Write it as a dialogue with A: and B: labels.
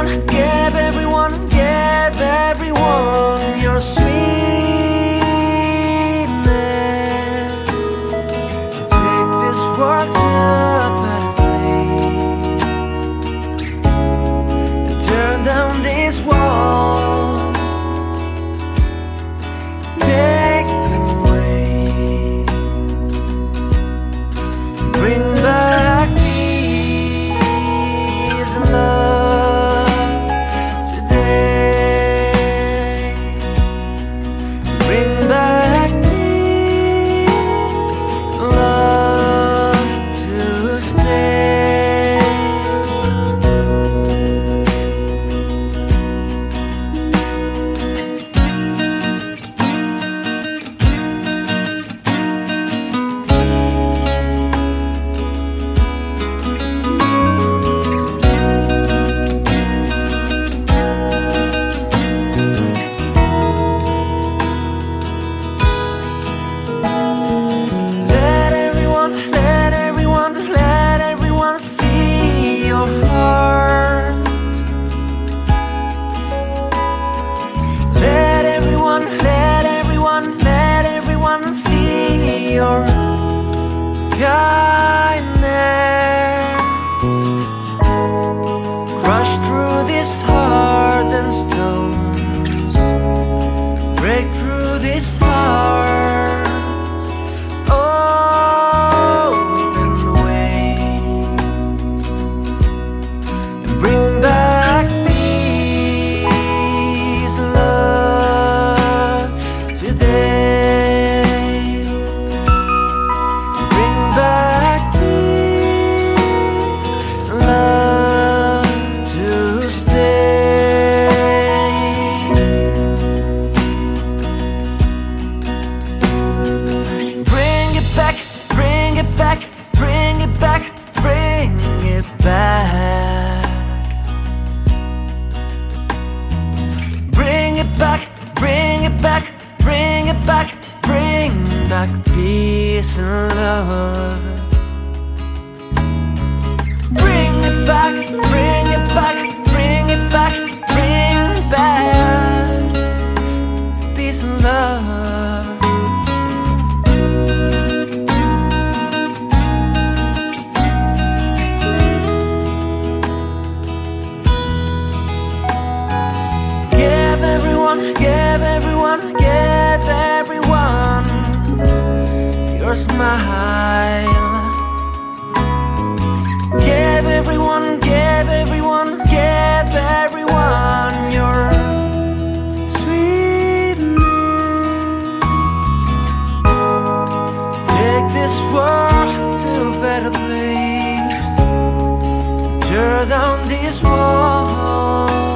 A: give everyone your sweetness. Take this world to a better place and turn down these walls. Take them away, bring back peace and love today. Bring back peace and love to stay. Let everyone see your heart. Let everyone see your kindness. Crush through this hardened stones, break through this heart. Open the way and bring back peace and love today. Bring back peace and love to stay. Bring it back, bring it back, bring it back, bring it back. Bring it back, bring it back, bring it back, bring back peace and love. Bring it back, bring it back, bring it back, bring back peace and love. Give everyone your smile. Give everyone your sweetness. Take this world to a better place. Tear down these walls.